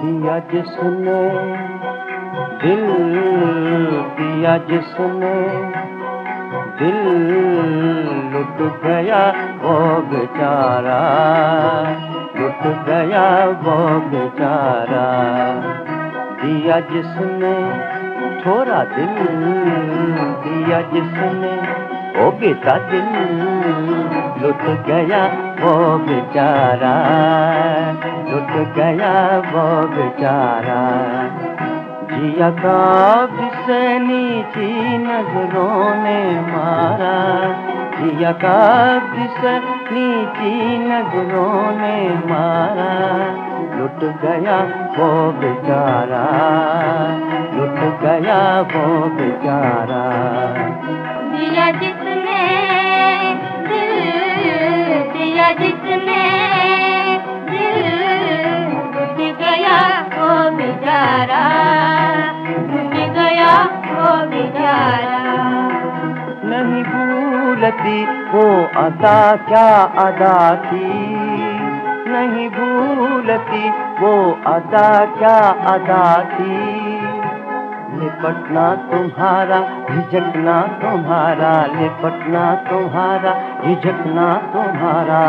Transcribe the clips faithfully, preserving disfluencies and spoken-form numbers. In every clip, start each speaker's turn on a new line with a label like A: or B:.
A: दिया जिसने दिल दिया जिसने दिल लुट गया वो बेचारा, लुट गया वो बेचारा। दिया जिसने थोड़ा दिल दिया जिसने ओ बेटा दिल लुट गया वो बेचारा, लुट गया वो बेचारा। जिया का जिसे नीची नजरों ने मारा, जिया का जिसे नीची नजरों ने मारा, लुट गया वो बेचारा, लुट गया वो बेचारा।
B: दिया जिसने दिल दिया जिसने दिल लुट गया वो बेचारा, लुट गया वो बेचारा।
A: नहीं भूलती वो अदा क्या अदा थी, नहीं भूलती वो अदा क्या अदा थी। लिपटना तुम्हारा झिझकना तुम्हारा, लिपटना तुम्हारा झिझकना तुम्हारा,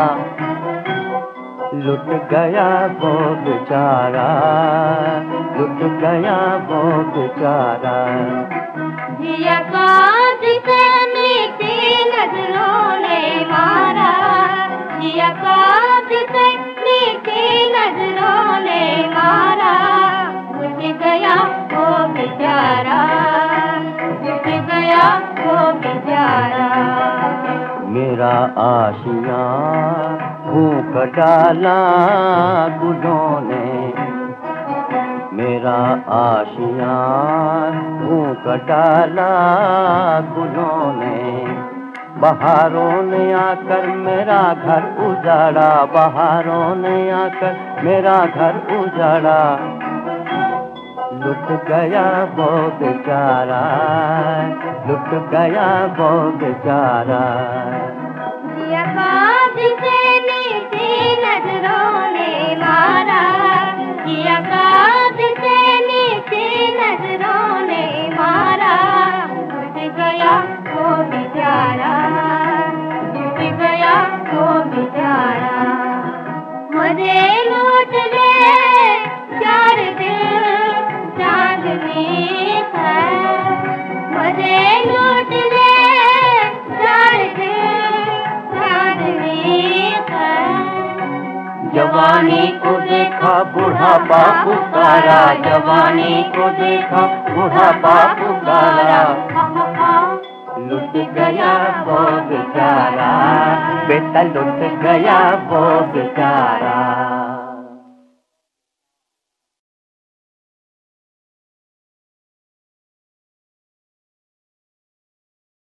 A: लुट गया वो बेचारा, लुट गया वो बेचारा।
B: जिया का जिसे नीची नजरों ने मारा, जिया का जिसे नीची नजरों ने मारा, लुट गया वो बेचारा, लुट गया वो बेचारा।
A: मेरा आशिया फूंक डाला गुलों ने, मेरा आशिया फूंक डाला गुलों ने। बहारों ने आकर मेरा घर उजाड़ा, बहारों ने आकर मेरा घर उजाड़ा, लुट गया वो बेचारा, लुट गया वो बेचारा।
B: जिया का जिसे नीची नजरों ने मारा, जिया का जिसे नीची नजरों ने मारा, लुट गया वो बेचारा, लुट गया वो बेचारा। मुझे लूट ले चार दिल चांदनी है, मुझे लूट ले चार दिल चांदनी है।
A: जवानी को देखा बुढ़ापा पुकारा, जवानी को देखा बुढ़ापा पुकारा, लुट गया वो बेचारा, बेटा लुट गया वो बेचारा।